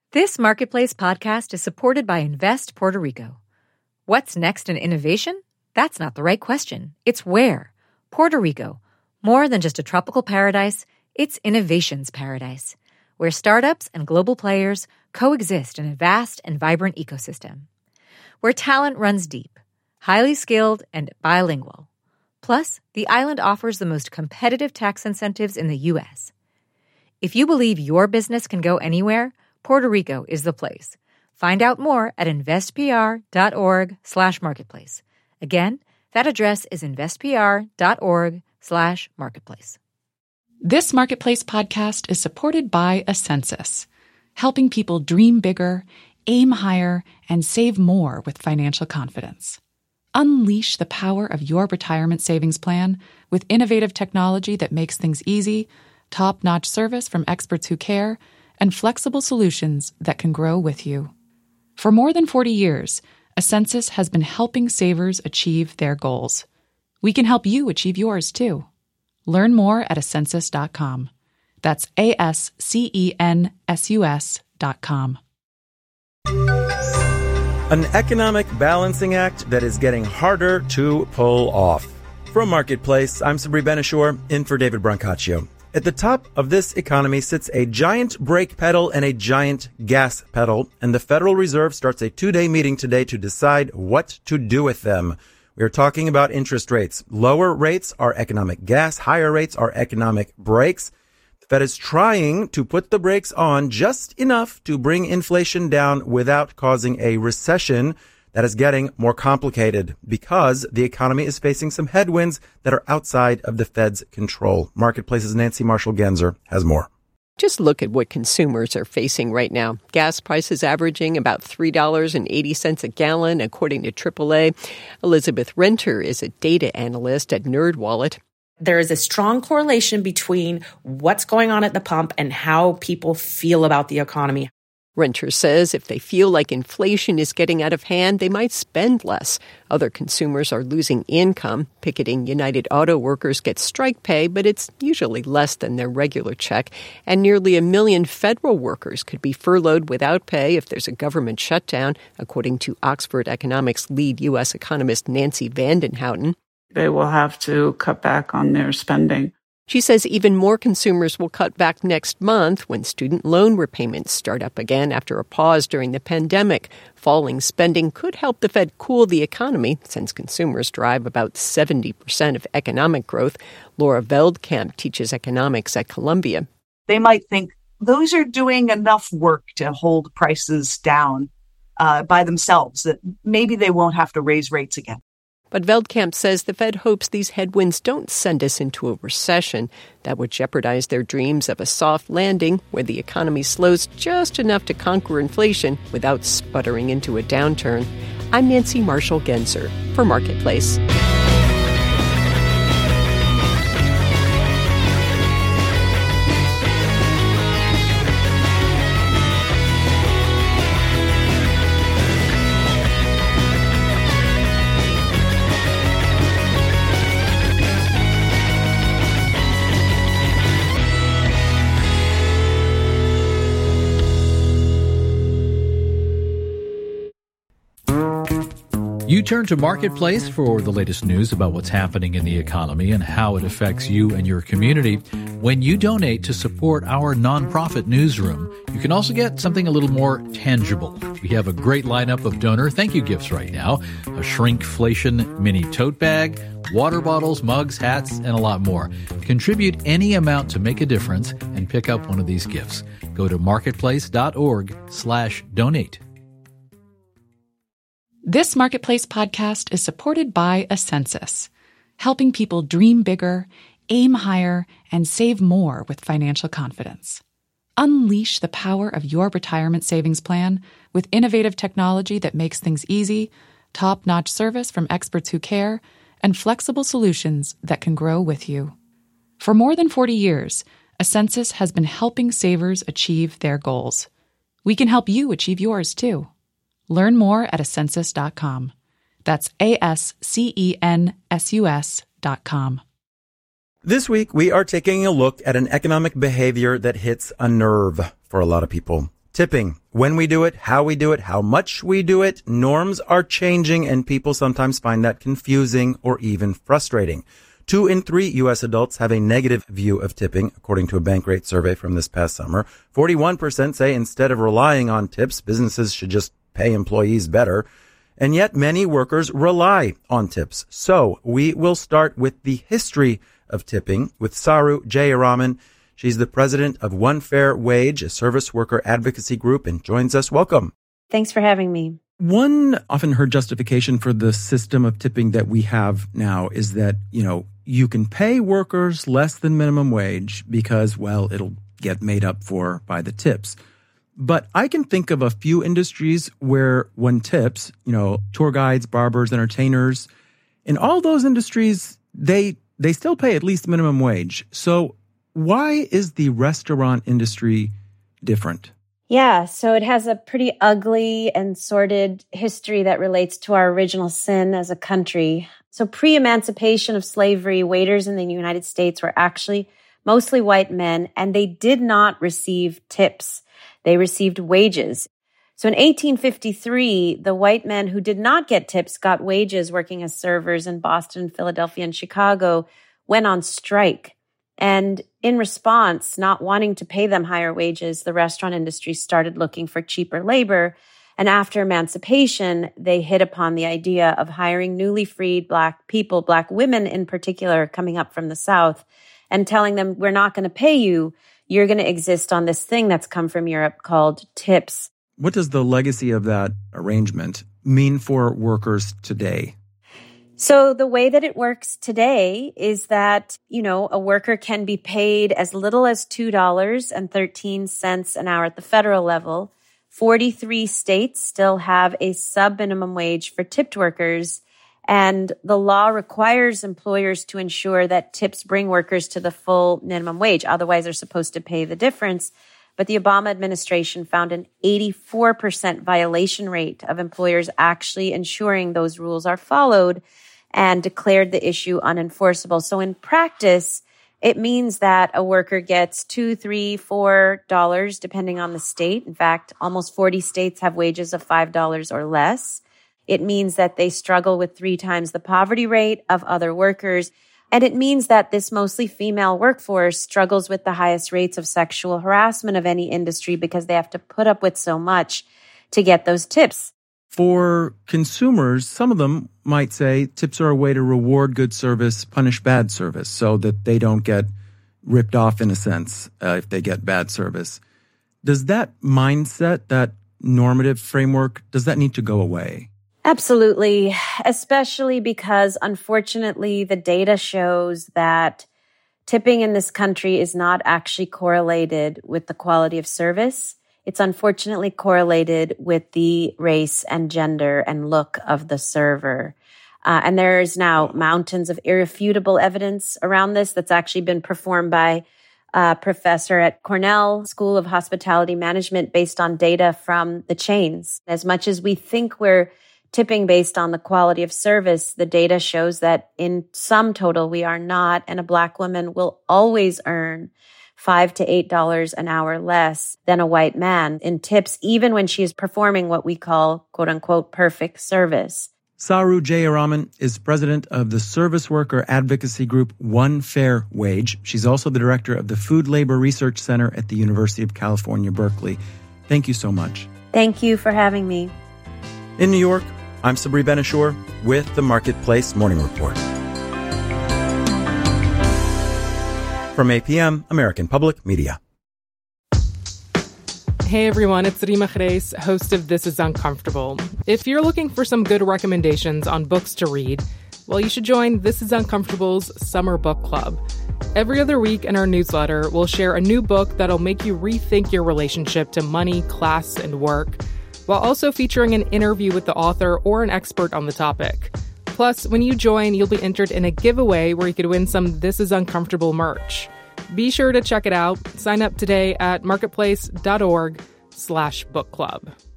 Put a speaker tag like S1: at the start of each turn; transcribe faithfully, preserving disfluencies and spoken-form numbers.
S1: This Marketplace podcast is supported by Invest Puerto Rico. What's next in innovation? That's not the right question. It's where. Puerto Rico. More than just a tropical paradise, it's innovation's paradise, where startups and global players coexist in a vast and vibrant ecosystem. Where talent runs deep, highly skilled, and bilingual. Plus, the island offers the most competitive tax incentives in the U S. If you believe your business can go anywhere, Puerto Rico is the place. Find out more at investpr.org slash marketplace. Again, that address is investpr.org slash marketplace.
S2: This Marketplace podcast is supported by Ascensus, helping people dream bigger, aim higher, and save more with financial confidence. Unleash the power of your retirement savings plan with innovative technology that makes things easy, top-notch service from experts who care, and flexible solutions that can grow with you. For more than forty years, Ascensus has been helping savers achieve their goals. We can help you achieve yours, too. Learn more at ascensus dot com. That's A S C E N S U S dot com.
S3: An economic balancing act that is getting harder to pull off. From Marketplace, I'm Sabri Ben-Achour, in for David Brancaccio. At the top of this economy sits a giant brake pedal and a giant gas pedal, and the Federal Reserve starts a two-day meeting today to decide what to do with them. We are talking about interest rates. Lower rates are economic gas. Higher rates are economic brakes. The Fed is trying to put the brakes on just enough to bring inflation down without causing a recession. That is getting more complicated because the economy is facing some headwinds that are outside of the Fed's control. Marketplace's Nancy Marshall-Genzer has more.
S4: Just look at what consumers are facing right now. Gas prices averaging about three dollars and eighty cents a gallon, according to triple A. Elizabeth Renter is a data analyst at NerdWallet.
S5: There is a strong correlation between what's going on at the pump and how people feel about the economy.
S4: Renter says if they feel like inflation is getting out of hand, they might spend less. Other consumers are losing income. Picketing United Auto Workers get strike pay, but it's usually less than their regular check. And nearly a million federal workers could be furloughed without pay if there's a government shutdown, according to Oxford Economics lead U S economist Nancy Vandenhouten.
S6: They will have to cut back on their spending.
S4: She says even more consumers will cut back next month when student loan repayments start up again after a pause during the pandemic. Falling spending could help the Fed cool the economy, since consumers drive about seventy percent of economic growth. Laura Veldkamp teaches economics at Columbia.
S7: They might think those are doing enough work to hold prices down uh, by themselves, that maybe they won't have to raise rates again.
S4: But Veldkamp says the Fed hopes these headwinds don't send us into a recession that would jeopardize their dreams of a soft landing where the economy slows just enough to conquer inflation without sputtering into a downturn. I'm Nancy Marshall-Genzer for Marketplace.
S8: You turn to Marketplace for the latest news about what's happening in the economy and how it affects you and your community. When you donate to support our nonprofit newsroom, you can also get something a little more tangible. We have a great lineup of donor thank you gifts right now. A shrinkflation mini tote bag, water bottles, mugs, hats, and a lot more. Contribute any amount to make a difference and pick up one of these gifts. Go to marketplace.org slash donate.
S2: This Marketplace podcast is supported by Ascensus, helping people dream bigger, aim higher, and save more with financial confidence. Unleash the power of your retirement savings plan with innovative technology that makes things easy, top-notch service from experts who care, and flexible solutions that can grow with you. For more than forty years, Ascensus has been helping savers achieve their goals. We can help you achieve yours, too. Learn more at ascensus dot com. That's A S C E N S U S dot com.
S3: This week, we are taking a look at an economic behavior that hits a nerve for a lot of people. Tipping. When we do it, how we do it, how much we do it, norms are changing and people sometimes find that confusing or even frustrating. Two in three U S adults have a negative view of tipping, according to a Bankrate survey from this past summer. forty-one percent say instead of relying on tips, businesses should just pay employees better. And yet many workers rely on tips. So we will start with the history of tipping with Saru Jayaraman. She's the president of One Fair Wage, a service worker advocacy group, and joins us. Welcome.
S9: Thanks for having me.
S3: One often heard justification for the system of tipping that we have now is that, you know, you can pay workers less than minimum wage because, well, it'll get made up for by the tips. But I can think of a few industries where one tips, you know, tour guides, barbers, entertainers. In all those industries, they they still pay at least minimum wage. So why is the restaurant industry different?
S9: Yeah, so it has a pretty ugly and sordid history that relates to our original sin as a country. So pre-emancipation of slavery, waiters in the United States were actually mostly white men, and they did not receive tips. They received wages. So in eighteen fifty-three, the white men who did not get tips got wages working as servers in Boston, Philadelphia, and Chicago, went on strike. And in response, not wanting to pay them higher wages, the restaurant industry started looking for cheaper labor. And after emancipation, they hit upon the idea of hiring newly freed Black people, Black women in particular, coming up from the South, and telling them, we're not going to pay you. You're going to exist on this thing that's come from Europe called tips.
S3: What does the legacy of that arrangement mean for workers today?
S9: So the way that it works today is that, you know, a worker can be paid as little as two dollars and thirteen cents an hour at the federal level. forty-three states still have a sub-minimum wage for tipped workers, and the law requires employers to ensure that tips bring workers to the full minimum wage. Otherwise, they're supposed to pay the difference. But the Obama administration found an eighty-four percent violation rate of employers actually ensuring those rules are followed, and declared the issue unenforceable. So in practice, it means that a worker gets two, three, four dollars, depending on the state. In fact, almost forty states have wages of five dollars or less. It means that they struggle with three times the poverty rate of other workers. And it means that this mostly female workforce struggles with the highest rates of sexual harassment of any industry because they have to put up with so much to get those tips.
S3: For consumers, some of them might say tips are a way to reward good service, punish bad service, so that they don't get ripped off in a sense uh, if they get bad service. Does that mindset, that normative framework, does that need to go away?
S9: Absolutely, especially because, unfortunately, the data shows that tipping in this country is not actually correlated with the quality of service. It's unfortunately correlated with the race and gender and look of the server. Uh, and there's now mountains of irrefutable evidence around this that's actually been performed by a professor at Cornell School of Hospitality Management based on data from the chains. As much as we think we're tipping based on the quality of service, the data shows that in sum total, we are not, and a Black woman will always earn five to eight dollars an hour less than a white man in tips, even when she is performing what we call, quote unquote, perfect service.
S3: Saru Jayaraman is president of the service worker advocacy group One Fair Wage. She's also the director of the Food Labor Research Center at the University of California, Berkeley. Thank you so much.
S9: Thank you for having me.
S3: In New York, I'm Sabri Ben-Achour with the Marketplace Morning Report. From A P M, American Public Media.
S10: Hey everyone, it's Rima Khreis, host of This Is Uncomfortable. If you're looking for some good recommendations on books to read, well, you should join This Is Uncomfortable's Summer Book Club. Every other week in our newsletter, we'll share a new book that'll make you rethink your relationship to money, class, and work, while also featuring an interview with the author or an expert on the topic. Plus, when you join, you'll be entered in a giveaway where you could win some This Is Uncomfortable merch. Be sure to check it out. Sign up today at marketplace.org slash book club.